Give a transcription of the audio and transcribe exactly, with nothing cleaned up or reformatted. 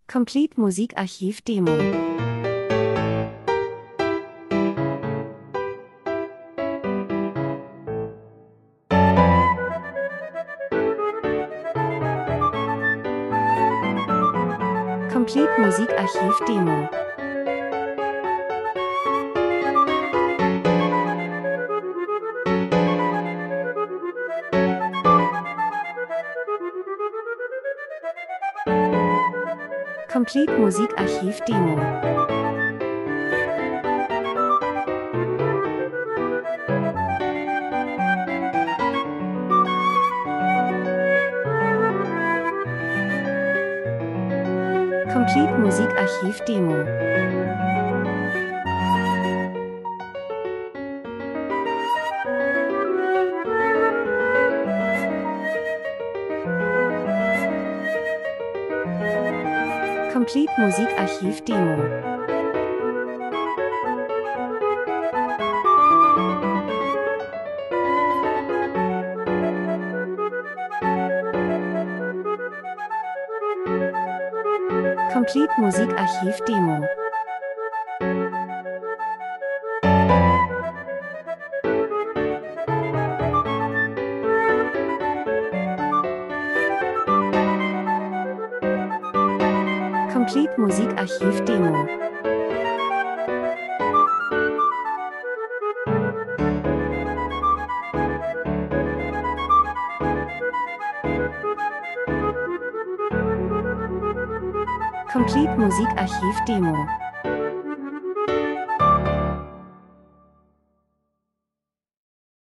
Complete Musikarchiv Demo. Complete Musikarchiv Demo. Complete Musikarchiv Demo. Complete Musikarchiv Demo. Complete Musikarchiv Demo. Complete Musikarchiv Demo. Complete Musikarchiv Demo. Complete Musikarchiv Demo.